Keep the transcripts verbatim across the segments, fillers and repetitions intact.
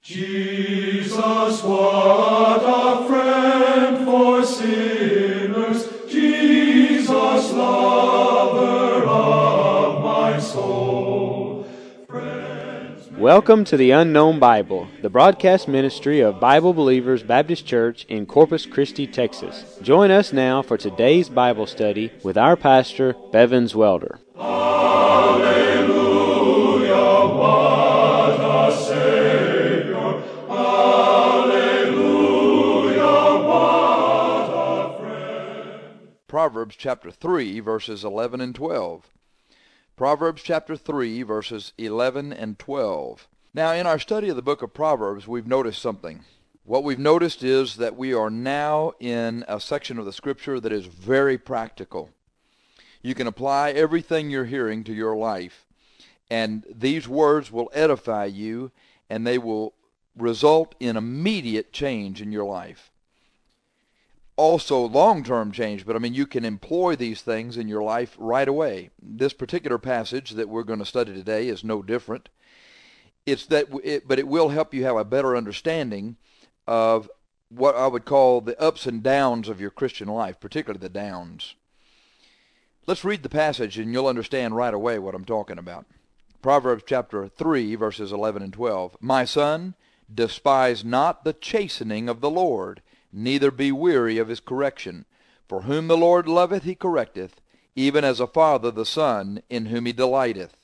Jesus, what a friend for sinners, Jesus, lover of my soul. Friends, Welcome to the Unknown Bible, the broadcast ministry of Bible Believers Baptist Church in Corpus Christi, Texas. Join us now for today's Bible study with our pastor, Bevins Welder. Hallelujah, what a Savior. Hallelujah, what a friend. Proverbs chapter three, verses eleven and twelve. Proverbs chapter three, verses eleven and twelve. Now, in our study of the book of Proverbs, we've noticed something. What we've noticed is that we are now in a section of the Scripture that is very practical. You can apply everything you're hearing to your life, and these words will edify you, and they will result in immediate change in your life. Also long-term change, but I mean you can employ these things in your life right away. This particular passage that we're going to study today is no different. It's that, it, but it will help you have a better understanding of what I would call the ups and downs of your Christian life, particularly the downs. Let's read the passage and you'll understand right away what I'm talking about. Proverbs chapter three, verses eleven and twelve. My son, despise not the chastening of the Lord, neither be weary of his correction. For whom the Lord loveth he correcteth, even as a father the son in whom he delighteth.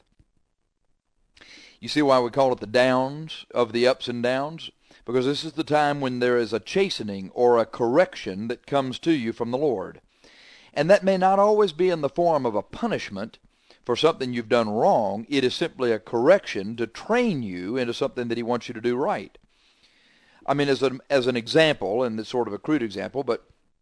You see why we call it the downs of the ups and downs? Because this is the time when there is a chastening or a correction that comes to you from the Lord. And that may not always be in the form of a punishment for something you've done wrong. It is simply a correction to train you into something that he wants you to do right. I mean, as, a, as an example, and it's sort of a crude example, but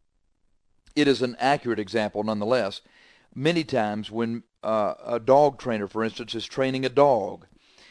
it is an accurate example nonetheless. Many times when uh, a dog trainer, for instance, is training a dog,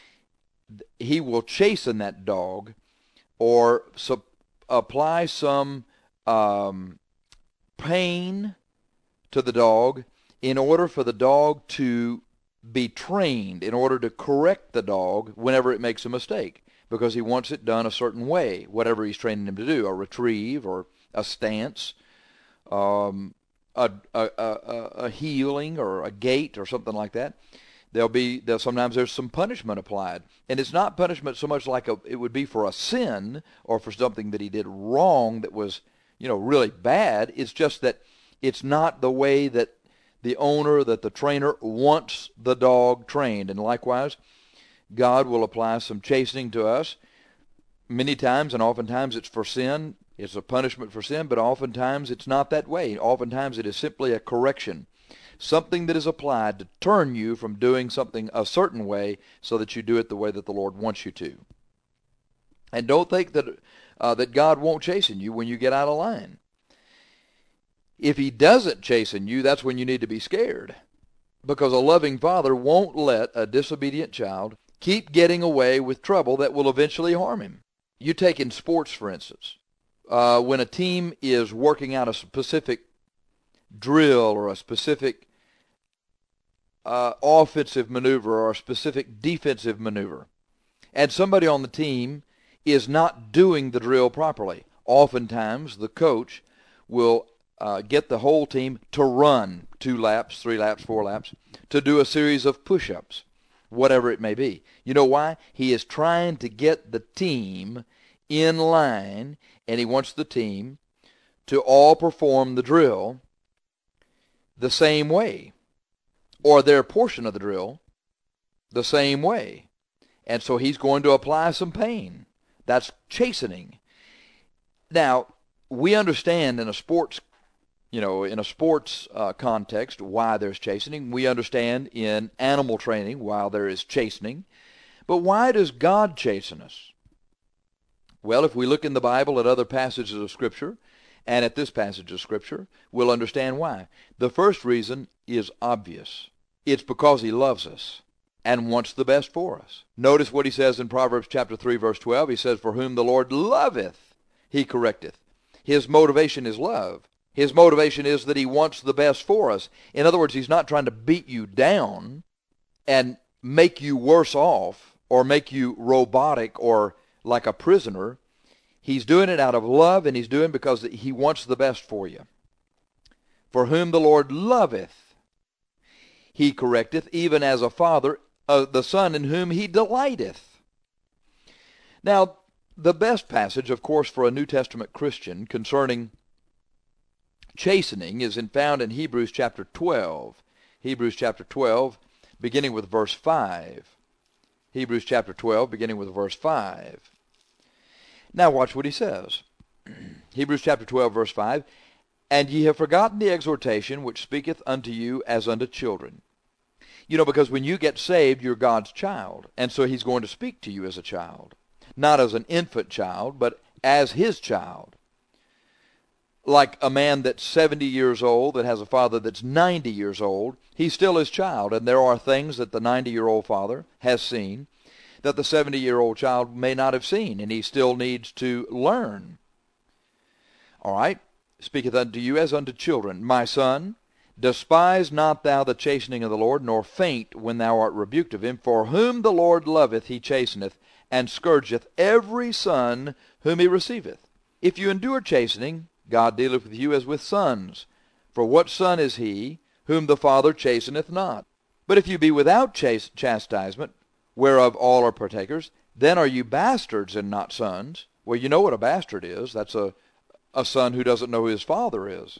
he will chasten that dog or su- apply some um, pain to the dog in order for the dog to be trained, in order to correct the dog whenever it makes a mistake, because he wants it done a certain way, whatever he's training him to do, a retrieve or a stance, um, a, a, a, a heeling or a gait or something like that. There'll be there'll, sometimes there's some punishment applied, and it's not punishment so much like a, it would be for a sin or for something that he did wrong that was, you know, really bad. It's just that it's not the way that the owner, that the trainer wants the dog trained. And likewise, God will apply some chastening to us many times, and oftentimes it's for sin. It's a punishment for sin, but oftentimes it's not that way. Oftentimes it is simply a correction, something that is applied to turn you from doing something a certain way so that you do it the way that the Lord wants you to. And don't think that uh, that God won't chasten you when you get out of line. If he doesn't chasten you, that's when you need to be scared, because a loving father won't let a disobedient child keep getting away with trouble that will eventually harm him. You take in sports, for instance, uh, when a team is working out a specific drill or a specific uh, offensive maneuver or a specific defensive maneuver, and somebody on the team is not doing the drill properly, oftentimes the coach will uh, get the whole team to run two laps, three laps, four laps, to do a series of push-ups, whatever it may be. You know why? He is trying to get the team in line, and he wants the team to all perform the drill the same way, or their portion of the drill the same way. And so he's going to apply some pain. That's chastening. Now, we understand in a sports You know, in a sports uh, context, why there's chastening. We understand in animal training why there is chastening. But why does God chasten us? Well, if we look in the Bible at other passages of Scripture, and at this passage of Scripture, we'll understand why. The first reason is obvious. It's because he loves us and wants the best for us. Notice what he says in Proverbs chapter three, verse twelve. He says, for whom the Lord loveth, he correcteth. His motivation is love. His motivation is that he wants the best for us. In other words, he's not trying to beat you down and make you worse off or make you robotic or like a prisoner. He's doing it out of love, and he's doing it because he wants the best for you. For whom the Lord loveth, he correcteth, even as a father uh, the son in whom he delighteth. Now, the best passage, of course, for a New Testament Christian concerning chastening is in, found in Hebrews chapter twelve. Hebrews chapter twelve, beginning with verse five. Hebrews chapter twelve, beginning with verse five. Now watch what he says. Hebrews chapter twelve, verse five. And ye have forgotten the exhortation which speaketh unto you as unto children. You know, because when you get saved, you're God's child. And so he's going to speak to you as a child. Not as an infant child, but as his child. Like a man that's seventy years old that has a father that's ninety years old, he's still his child. And there are things that the ninety-year-old father has seen that the seventy-year-old child may not have seen, and he still needs to learn. All right? Speaketh unto you as unto children. My son, despise not thou the chastening of the Lord, nor faint when thou art rebuked of him. For whom the Lord loveth, he chasteneth, and scourgeth every son whom he receiveth. If you endure chastening, God dealeth with you as with sons. For what son is he whom the Father chasteneth not? But if you be without chas- chastisement, whereof all are partakers, then are you bastards and not sons. Well, you know what a bastard is. That's a, a son who doesn't know who his father is.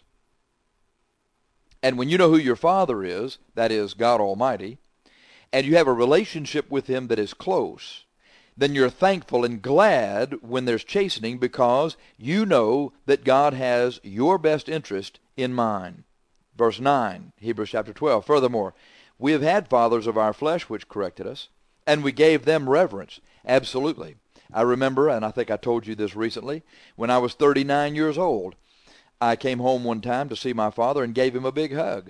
And when you know who your father is, that is God Almighty, and you have a relationship with him that is close, then you're thankful and glad when there's chastening because you know that God has your best interest in mind. Verse nine, Hebrews chapter twelve. Furthermore, we have had fathers of our flesh which corrected us, and we gave them reverence. Absolutely. I remember, and I think I told you this recently, when I was thirty-nine years old, I came home one time to see my father and gave him a big hug.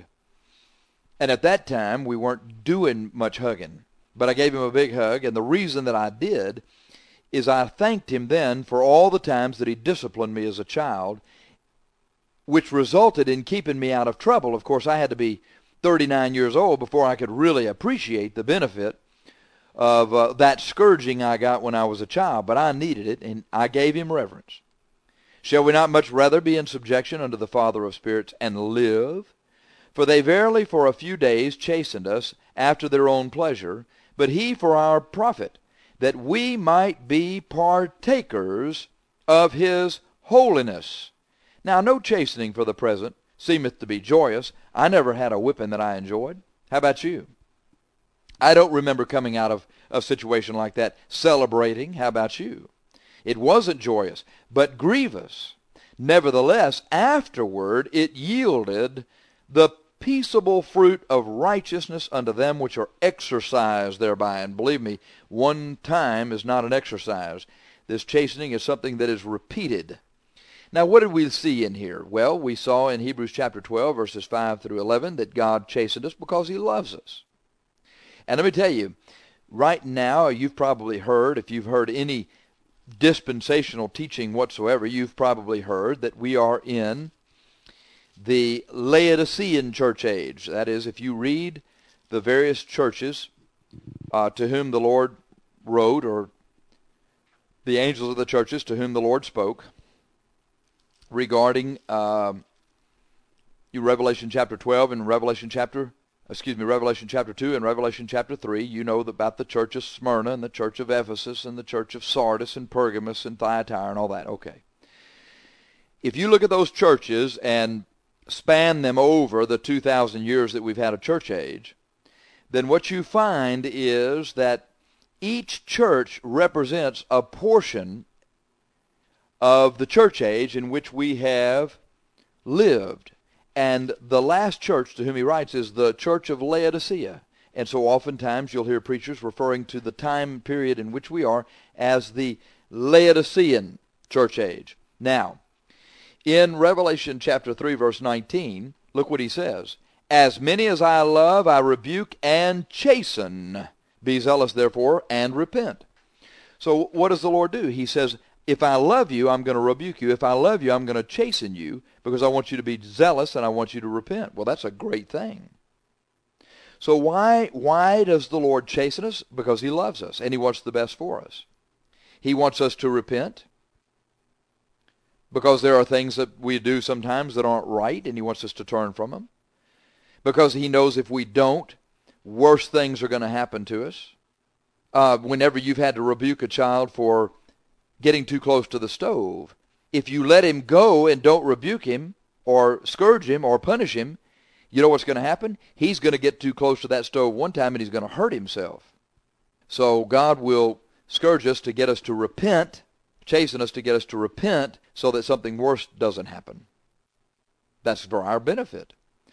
And at that time, we weren't doing much hugging. But I gave him a big hug, and the reason that I did is I thanked him then for all the times that he disciplined me as a child, which resulted in keeping me out of trouble. Of course, I had to be thirty-nine years old before I could really appreciate the benefit of uh, that scourging I got when I was a child, but I needed it, and I gave him reverence. Shall we not much rather be in subjection unto the Father of spirits and live? For they verily for a few days chastened us after their own pleasure, but he for our profit, that we might be partakers of his holiness. Now, no chastening for the present seemeth to be joyous. I never had a whipping that I enjoyed. How about you? I don't remember coming out of a situation like that celebrating. How about you? It wasn't joyous, but grievous. Nevertheless, afterward it yielded the peaceable fruit of righteousness unto them which are exercised thereby. And believe me, one time is not an exercise. This chastening is something that is repeated. Now, what did we see in here? Well, we saw in Hebrews chapter twelve, verses five through eleven, that God chastened us because he loves us. And let me tell you, right now, you've probably heard, if you've heard any dispensational teaching whatsoever, you've probably heard that we are in the Laodicean church age. That is, if you read the various churches uh, to whom the Lord wrote, or the angels of the churches to whom the Lord spoke, regarding uh, you Revelation chapter twelve and Revelation chapter, excuse me, Revelation chapter two and Revelation chapter three, you know about the church of Smyrna and the church of Ephesus and the church of Sardis and Pergamos and Thyatira and all that. Okay. If you look at those churches and span them over the two thousand years that we've had a church age, then what you find is that each church represents a portion of the church age in which we have lived. And the last church to whom he writes is the church of Laodicea. And so oftentimes you'll hear preachers referring to the time period in which we are as the Laodicean church age. Now, in Revelation chapter three, verse nineteen, look what he says. As many as I love, I rebuke and chasten. Be zealous, therefore, and repent. So what does the Lord do? He says, if I love you, I'm going to rebuke you. If I love you, I'm going to chasten you because I want you to be zealous and I want you to repent. Well, that's a great thing. So why, why does the Lord chasten us? Because he loves us and he wants the best for us. He wants us to repent because there are things that we do sometimes that aren't right, and he wants us to turn from them. Because he knows if we don't, worse things are going to happen to us. Uh, whenever you've had to rebuke a child for getting too close to the stove, if you let him go and don't rebuke him or scourge him or punish him, you know what's going to happen? He's going to get too close to that stove one time and he's going to hurt himself. So God will scourge us to get us to repent, chasten us to get us to repent so that something worse doesn't happen. That's for our benefit.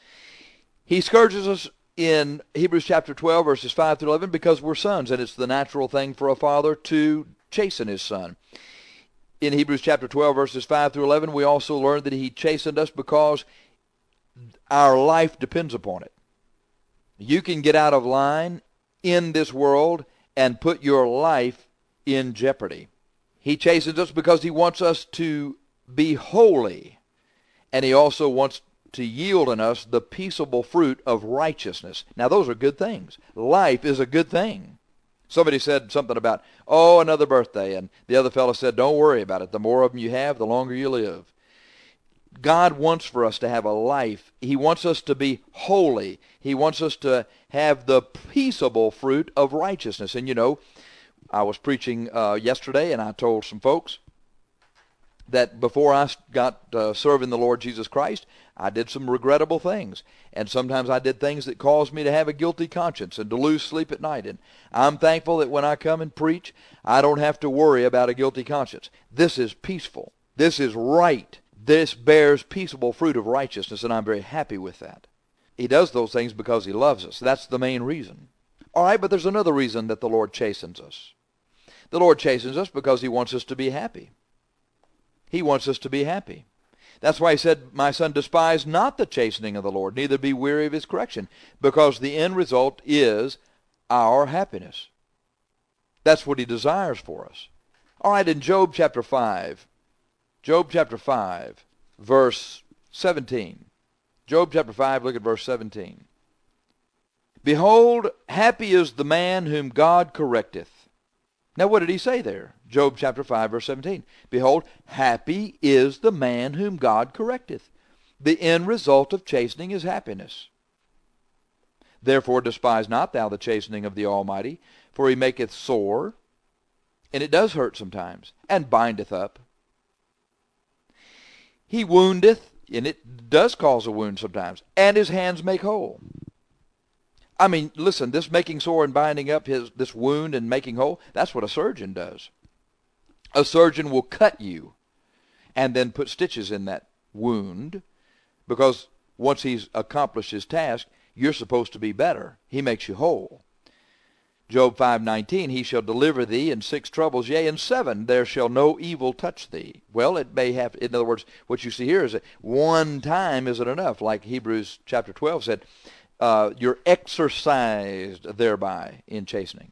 He scourges us in Hebrews chapter twelve, verses five through eleven, because we're sons, and it's the natural thing for a father to chasten his son. In Hebrews chapter twelve, verses five through eleven, we also learn that he chastened us because our life depends upon it. You can get out of line in this world and put your life in jeopardy. He chastens us because he wants us to be holy, and he also wants to yield in us the peaceable fruit of righteousness. Now, those are good things. Life is a good thing. Somebody said something about, oh, another birthday, and the other fellow said, don't worry about it. The more of them you have, the longer you live. God wants for us to have a life. He wants us to be holy. He wants us to have the peaceable fruit of righteousness. And you know, I was preaching uh, yesterday, and I told some folks that before I got uh, serving the Lord Jesus Christ, I did some regrettable things. And sometimes I did things that caused me to have a guilty conscience and to lose sleep at night. And I'm thankful that when I come and preach, I don't have to worry about a guilty conscience. This is peaceful. This is right. This bears peaceable fruit of righteousness, and I'm very happy with that. He does those things because he loves us. That's the main reason. All right, but there's another reason that the Lord chastens us. The Lord chastens us because he wants us to be happy. He wants us to be happy. That's why he said, my son, despise not the chastening of the Lord, neither be weary of his correction, because the end result is our happiness. That's what he desires for us. All right, in Job chapter five, Job chapter five, verse seventeen. Job chapter five, look at verse seventeen. Behold, happy is the man whom God correcteth. Now what did he say there? Job chapter five, verse seventeen. Behold, happy is the man whom God correcteth. The end result of chastening is happiness. Therefore despise not thou the chastening of the Almighty, for he maketh sore, and it does hurt sometimes, and bindeth up. He woundeth, and it does cause a wound sometimes, and his hands make whole. I mean, listen, this making sore and binding up his this wound and making whole, that's what a surgeon does. A surgeon will cut you and then put stitches in that wound, because once he's accomplished his task, you're supposed to be better. He makes you whole. Job five nineteen, he shall deliver thee in six troubles, yea, in seven there shall no evil touch thee. Well, it may have, in other words, what you see here is that one time isn't enough, like Hebrews chapter twelve said, uh, you're exercised thereby in chastening.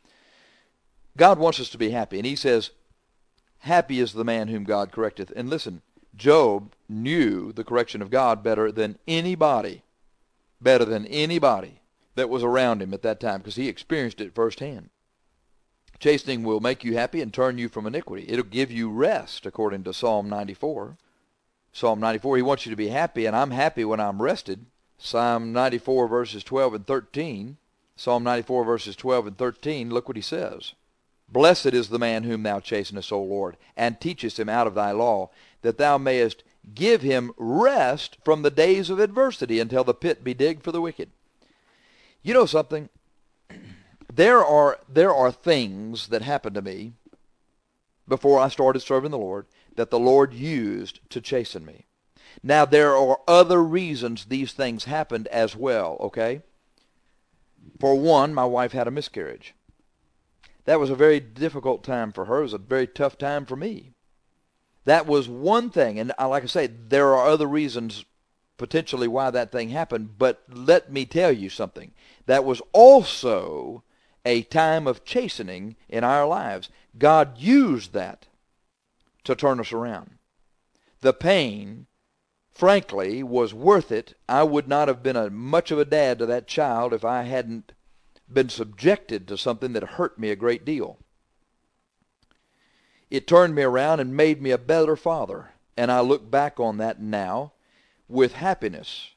God wants us to be happy, and he says, happy is the man whom God correcteth. And listen, Job knew the correction of God better than anybody, better than anybody that was around him at that time, because he experienced it firsthand. Chastening will make you happy and turn you from iniquity. It'll give you rest, according to Psalm ninety-four. Psalm ninety-four, he wants you to be happy, and I'm happy when I'm rested. Psalm ninety-four, verses twelve and thirteen. Psalm ninety-four, verses twelve and thirteen, look what he says. Blessed is the man whom thou chastenest, O Lord, and teachest him out of thy law, that thou mayest give him rest from the days of adversity, until the pit be digged for the wicked. You know something? There are there are things that happened to me before I started serving the Lord that the Lord used to chasten me. Now, there are other reasons these things happened as well, okay? For one, my wife had a miscarriage. That was a very difficult time for her. It was a very tough time for me. That was one thing, and like I say, there are other reasons potentially why that thing happened, but let me tell you something. That was also a time of chastening in our lives. God used that to turn us around. The pain, frankly, was worth it. I would not have been a, much of a dad to that child if I hadn't been subjected to something that hurt me a great deal. It turned me around and made me a better father. And I look back on that now with happiness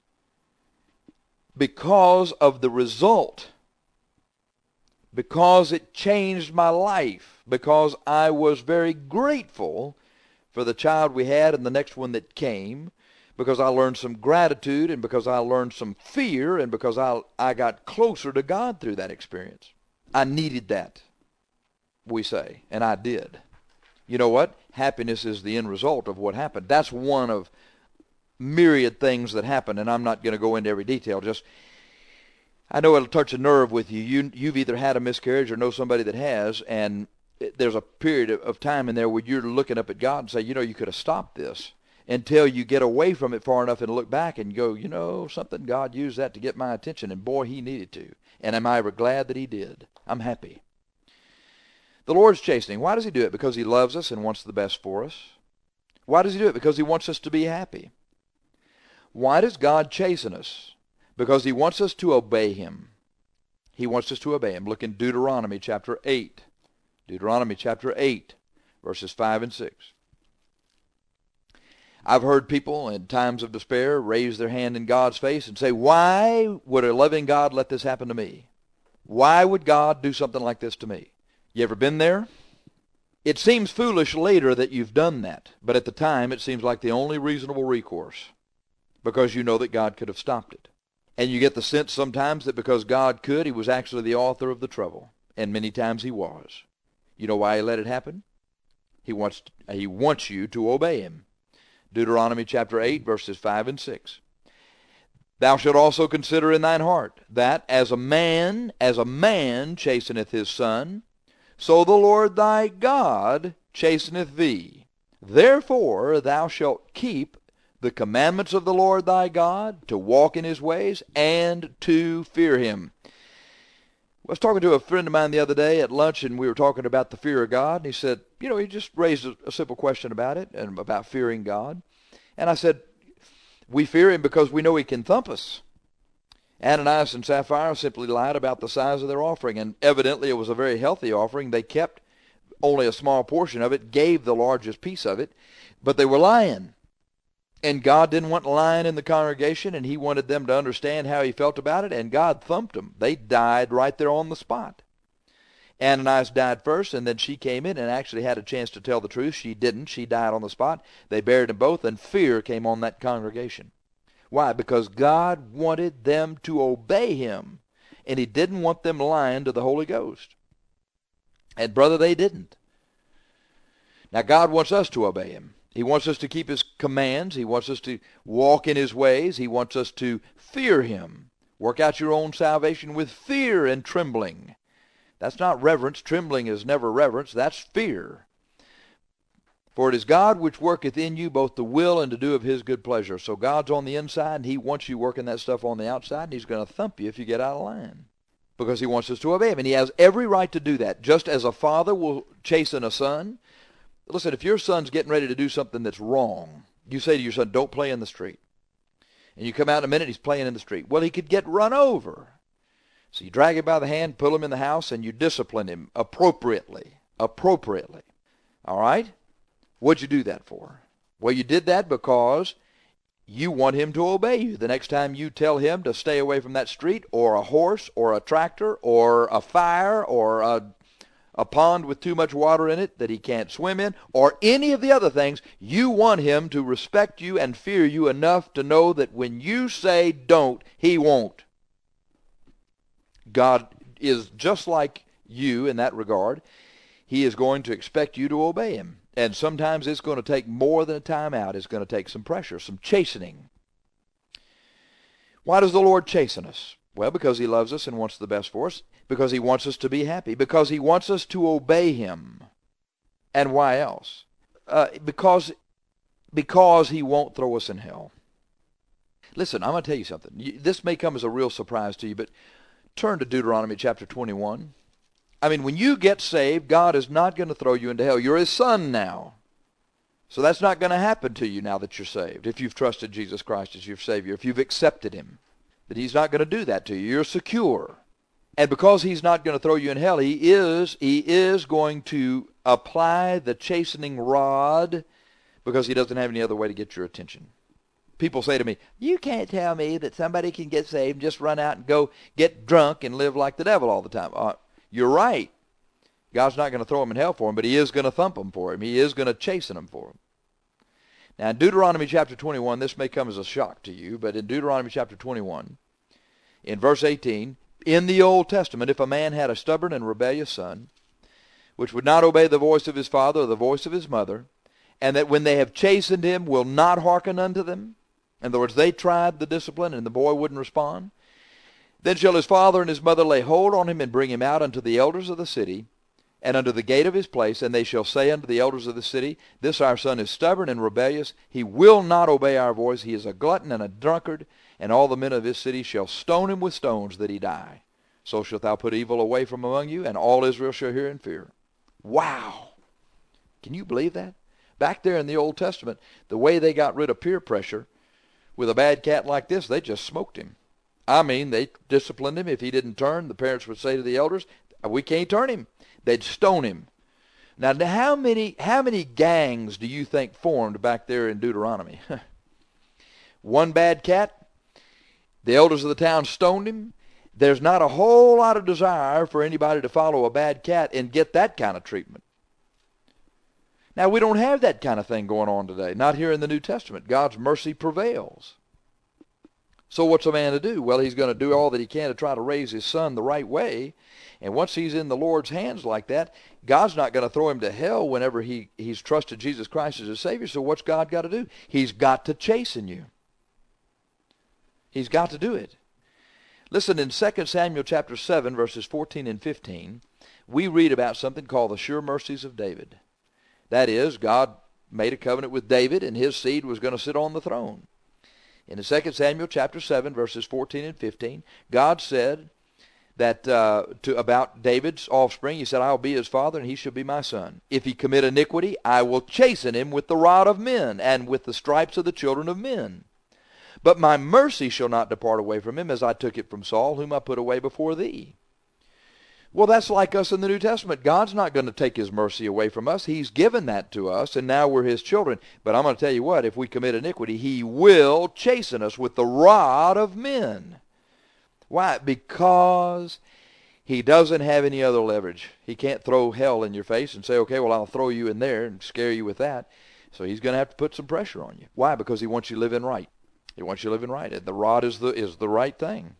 because of the result, because it changed my life, because I was very grateful for the child we had and the next one that came, because I learned some gratitude and because I learned some fear and because I, I got closer to God through that experience. I needed that, we say, and I did. You know what? Happiness is the end result of what happened. That's one of myriad things that happen, and I'm not going to go into every detail. Just, I know it'll touch a nerve with you. you. You've either had a miscarriage or know somebody that has, and there's a period of time in there where you're looking up at God and say, you know, you could have stopped this, until you get away from it far enough and look back and go, you know, something, God used that to get my attention, and boy, he needed to. And am I ever glad that he did? I'm happy. The Lord's chastening. Why does he do it? Because he loves us and wants the best for us. Why does he do it? Because he wants us to be happy. Why does God chasten us? Because he wants us to obey him. He wants us to obey him. Look in Deuteronomy chapter eight. Deuteronomy chapter eight, verses five and six. I've heard people in times of despair raise their hand in God's face and say, why would a loving God let this happen to me? Why would God do something like this to me? You ever been there? It seems foolish later that you've done that, but at the time it seems like the only reasonable recourse, because you know that God could have stopped it. And you get the sense sometimes that because God could, he was actually the author of the trouble, and many times he was. You know why he let it happen? He wants, he wants you to obey him. Deuteronomy chapter eight, verses five and six. Thou shalt also consider in thine heart that as a man, as a man chasteneth his son, so the Lord thy God chasteneth thee. Therefore thou shalt keep the commandments of the Lord thy God, to walk in his ways, and to fear him. I was talking to a friend of mine the other day at lunch, and we were talking about the fear of God, and he said, you know, he just raised a, a simple question about it, and about fearing God. And I said, we fear him because we know he can thump us. Ananias and Sapphira simply lied about the size of their offering, and evidently it was a very healthy offering. They kept only a small portion of it, gave the largest piece of it, but they were lying. And God didn't want lying in the congregation, and he wanted them to understand how he felt about it, and God thumped them. They died right there on the spot. Ananias died first, and then she came in and actually had a chance to tell the truth. She didn't. She died on the spot. They buried them both, and fear came on that congregation. Why? Because God wanted them to obey him, and he didn't want them lying to the Holy Ghost. And brother, they didn't. Now God wants us to obey him. He wants us to keep his commands. He wants us to walk in his ways. He wants us to fear him. Work out your own salvation with fear and trembling. That's not reverence. Trembling is never reverence. That's fear. For it is God which worketh in you both the will and to do of his good pleasure. So God's on the inside, and he wants you working that stuff on the outside, and he's going to thump you if you get out of line, because he wants us to obey him. And he has every right to do that. Just as a father will chasten a son. Listen, if your son's getting ready to do something that's wrong, you say to your son, don't play in the street. And you come out in a minute, he's playing in the street. Well, he could get run over. So you drag him by the hand, pull him in the house, and you discipline him appropriately. Appropriately. All right? What'd you do that for? Well, you did that because you want him to obey you. The next time you tell him to stay away from that street, or a horse, or a tractor, or a fire, or a, a pond with too much water in it that he can't swim in, or any of the other things, you want him to respect you and fear you enough to know that when you say don't, he won't. God is just like you in that regard. He is going to expect you to obey him. And sometimes it's going to take more than a time out. It's going to take some pressure, some chastening. Why does the Lord chasten us? Well, because he loves us and wants the best for us. Because he wants us to be happy. Because he wants us to obey him. And why else? Uh, because, because he won't throw us in hell. Listen, I'm going to tell you something. This may come as a real surprise to you, but turn to Deuteronomy chapter twenty-one. I mean, when you get saved, God is not going to throw you into hell. You're his son now. So that's not going to happen to you now that you're saved, if you've trusted Jesus Christ as your Savior, if you've accepted him. That he's not going to do that to you. You're secure. And because he's not going to throw you in hell, he is, he is going to apply the chastening rod because he doesn't have any other way to get your attention. People say to me, you can't tell me that somebody can get saved and just run out and go get drunk and live like the devil all the time. Uh, you're right. God's not going to throw him in hell for him, but he is going to thump him for him. He is going to chasten him for him. Now, in Deuteronomy chapter twenty-one, this may come as a shock to you, but in Deuteronomy chapter twenty-one, in verse eighteen, in the Old Testament, if a man had a stubborn and rebellious son, which would not obey the voice of his father or the voice of his mother, and that when they have chastened him will not hearken unto them, in other words, they tried the discipline and the boy wouldn't respond, then shall his father and his mother lay hold on him and bring him out unto the elders of the city, and unto the gate of his place, and they shall say unto the elders of the city, this our son is stubborn and rebellious, he will not obey our voice, he is a glutton and a drunkard, and all the men of his city shall stone him with stones that he die. So shalt thou put evil away from among you, and all Israel shall hear and fear. Wow! Can you believe that? Back there in the Old Testament, the way they got rid of peer pressure, with a bad cat like this, they just smoked him. I mean, they disciplined him. If he didn't turn, the parents would say to the elders, we can't turn him. They'd stone him. Now, how many, how many gangs do you think formed back there in Deuteronomy? One bad cat, the elders of the town stoned him. There's not a whole lot of desire for anybody to follow a bad cat and get that kind of treatment. Now, we don't have that kind of thing going on today, not here in the New Testament. God's mercy prevails. So what's a man to do? Well, he's going to do all that he can to try to raise his son the right way. And once he's in the Lord's hands like that, God's not going to throw him to hell whenever he, he's trusted Jesus Christ as his Savior. So what's God got to do? He's got to chasten you. He's got to do it. Listen, in Second Samuel chapter seven, verses fourteen and fifteen, we read about something called the sure mercies of David. That is, God made a covenant with David, and his seed was going to sit on the throne. In Second Samuel chapter seven, verses fourteen and fifteen, God said that uh, to about David's offspring, he said, I will be his father, and he shall be my son. If he commit iniquity, I will chasten him with the rod of men, and with the stripes of the children of men. But my mercy shall not depart away from him, as I took it from Saul, whom I put away before thee. Well, that's like us in the New Testament. God's not going to take his mercy away from us. He's given that to us, and now we're his children. But I'm going to tell you what, if we commit iniquity, he will chasten us with the rod of men. Why? Because he doesn't have any other leverage. He can't throw hell in your face and say, okay, well, I'll throw you in there and scare you with that. So he's going to have to put some pressure on you. Why? Because he wants you living right. He wants you living right. And the rod is the, is the right thing.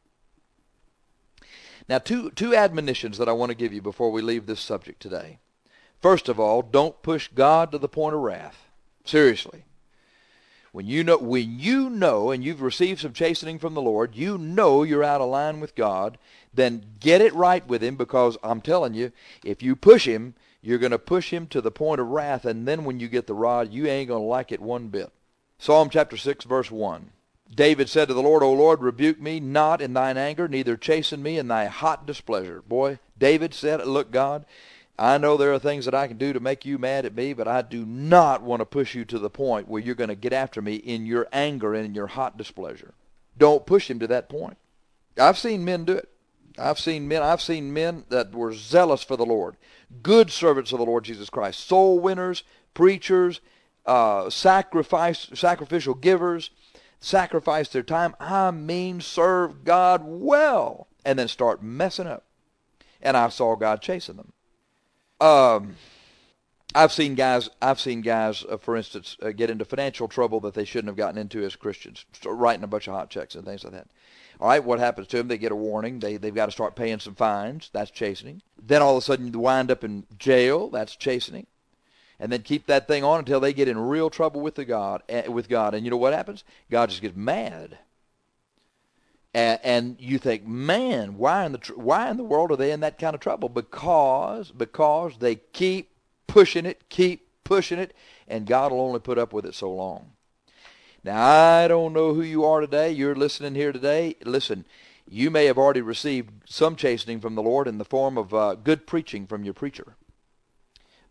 Now, two, two admonitions that I want to give you before we leave this subject today. First of all, don't push God to the point of wrath. Seriously. When you know, when you know, and you've received some chastening from the Lord, you know you're out of line with God, then get it right with him, because I'm telling you, if you push him, you're going to push him to the point of wrath, and then when you get the rod, you ain't going to like it one bit. Psalm chapter six, verse one. David said to the Lord, O Lord, rebuke me not in thine anger, neither chasten me in thy hot displeasure. Boy, David said, look, God, I know there are things that I can do to make you mad at me, but I do not want to push you to the point where you're going to get after me in your anger and in your hot displeasure. Don't push him to that point. I've seen men do it. I've seen men, I've seen men that were zealous for the Lord, good servants of the Lord Jesus Christ, soul winners, preachers, uh, sacrifice, sacrificial givers, sacrifice their time, I mean serve God well, and then start messing up. And I saw God chasing them. Um, I've seen guys, I've seen guys, uh, for instance, uh, get into financial trouble that they shouldn't have gotten into as Christians, start writing a bunch of hot checks and things like that. All right, what happens to them? They get a warning. They, they've got to start paying some fines. That's chastening. Then all of a sudden you wind up in jail. That's chastening. And then keep that thing on until they get in real trouble with the God. Uh, with God. And you know what happens? God just gets mad. And, and you think, man, why in the tr- why in the world are they in that kind of trouble? Because because they keep pushing it, keep pushing it, and God will only put up with it so long. Now, I don't know who you are today. You're listening here today. Listen, you may have already received some chastening from the Lord in the form of uh, good preaching from your preacher.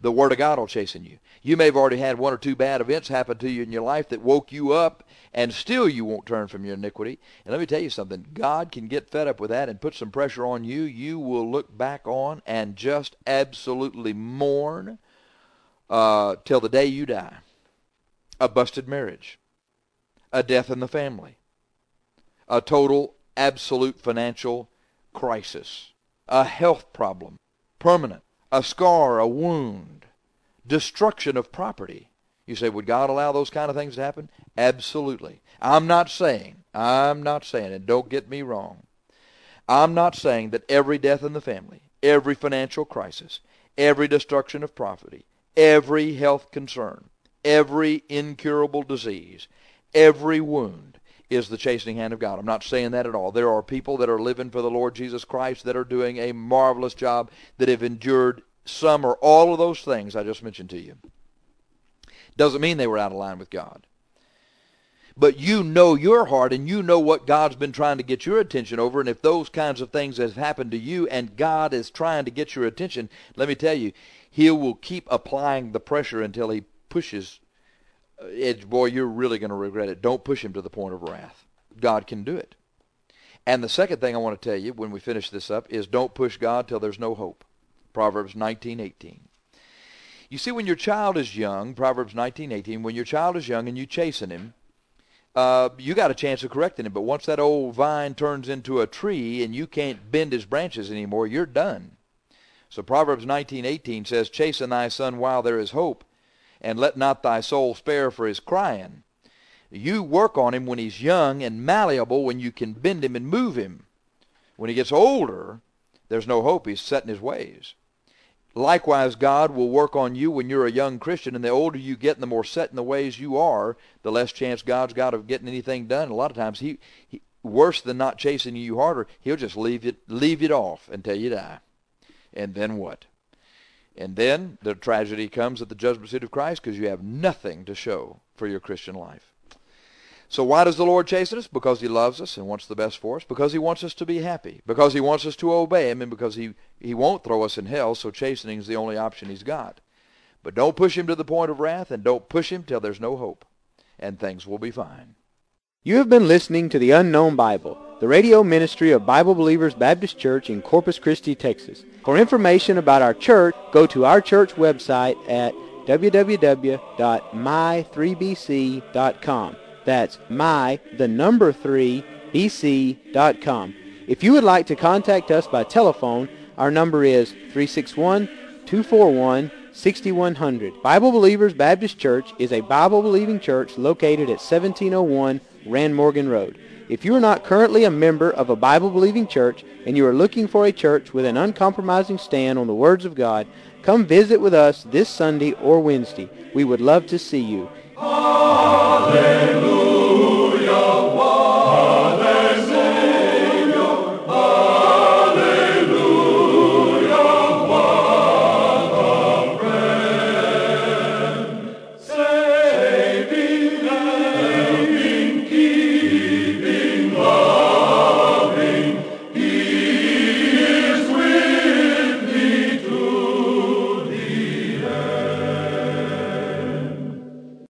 The Word of God will chasten you. You may have already had one or two bad events happen to you in your life that woke you up, and still you won't turn from your iniquity. And let me tell you something. God can get fed up with that and put some pressure on you. You will look back on and just absolutely mourn uh, till the day you die. A busted marriage. A death in the family. A total, absolute financial crisis. A health problem. Permanent. A scar, a wound. Destruction of property. You say, would God allow those kind of things to happen? Absolutely. I'm not saying, I'm not saying, and don't get me wrong, I'm not saying that every death in the family, every financial crisis, every destruction of property, every health concern, every incurable disease, every wound is the chastening hand of God. I'm not saying that at all. There are people that are living for the Lord Jesus Christ that are doing a marvelous job, that have endured some or all of those things I just mentioned to you. Doesn't mean they were out of line with God. But you know your heart, and you know what God's been trying to get your attention over, and if those kinds of things have happened to you and God is trying to get your attention, let me tell you, He will keep applying the pressure until He pushes it. Boy, you're really going to regret it. Don't push Him to the point of wrath. God can do it. And the second thing I want to tell you when we finish this up is don't push God till there's no hope. Proverbs nineteen eighteen. You see, when your child is young, Proverbs nineteen eighteen, when your child is young and you chasten him, uh, you got a chance of correcting him. But once that old vine turns into a tree and you can't bend his branches anymore, you're done. So Proverbs nineteen eighteen says, chasten thy son while there is hope, and let not thy soul spare for his crying. You work on him when he's young and malleable, when you can bend him and move him. When he gets older, there's no hope. He's set in his ways. Likewise, God will work on you when you're a young Christian, and the older you get and the more set in the ways you are, the less chance God's got of getting anything done. A lot of times, he, he worse than not chastening you harder, He'll just leave it, leave it off until you die. And then what? And then the tragedy comes at the judgment seat of Christ, because you have nothing to show for your Christian life. So why does the Lord chasten us? Because He loves us and wants the best for us. Because He wants us to be happy. Because He wants us to obey Him. And because He, he won't throw us in hell, so chastening is the only option He's got. But don't push Him to the point of wrath, and don't push Him till there's no hope. And things will be fine. You have been listening to The Unknown Bible, the radio ministry of Bible Believers Baptist Church in Corpus Christi, Texas. For information about our church, go to our church website at w w w dot my three b c dot com. That's my, the number three, b c dot com. If you would like to contact us by telephone, our number is three six one, two four one, six one zero zero. Bible Believers Baptist Church is a Bible-believing church located at seventeen oh one Rand Morgan Road. If you are not currently a member of a Bible-believing church and you are looking for a church with an uncompromising stand on the words of God, come visit with us this Sunday or Wednesday. We would love to see you. Hallelujah.